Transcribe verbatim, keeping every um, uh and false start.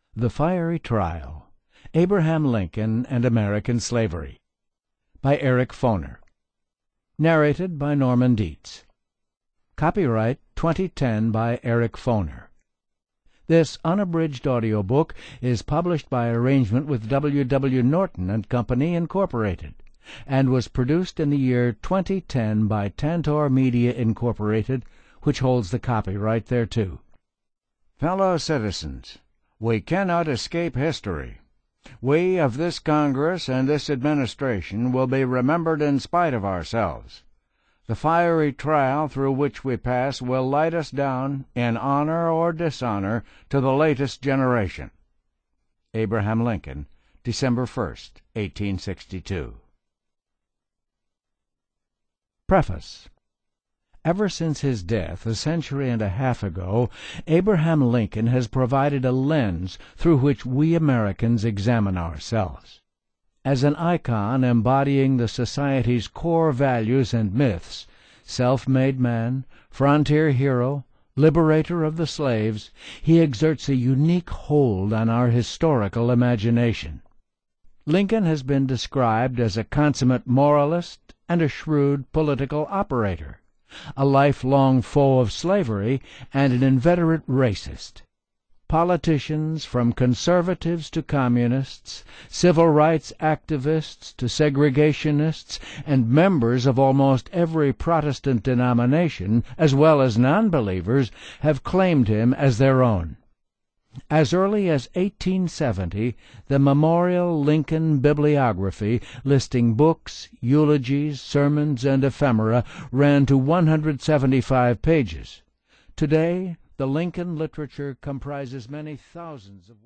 The Fiery Trial, Abraham Lincoln and American Slavery, by Eric Foner. Narrated by Norman Dietz. Copyright twenty ten by Eric Foner. This unabridged audiobook is published by arrangement with W. W. Norton and Company, Incorporated, and was produced in the year twenty ten by Tantor Media, Incorporated, which holds the copyright thereto. Fellow citizens, we cannot escape history. We of this Congress and this administration will be remembered in spite of ourselves. The fiery trial through which we pass will light us down, in honor or dishonor, to the latest generation. Abraham Lincoln, December first, eighteen sixty-two. Preface. Ever since his death a century and a half ago, Abraham Lincoln has provided a lens through which we Americans examine ourselves. As an icon embodying the society's core values and myths, self-made man, frontier hero, liberator of the slaves, he exerts a unique hold on our historical imagination. Lincoln has been described as a consummate moralist and a shrewd political operator, a lifelong foe of slavery, and an inveterate racist. Politicians, from conservatives to communists, civil rights activists to segregationists, and members of almost every Protestant denomination, as well as non-believers, have claimed him as their own. As early as eighteen seventy, the Memorial Lincoln Bibliography, listing books, eulogies, sermons, and ephemera, ran to one hundred seventy-five pages. Today, the Lincoln literature comprises many thousands of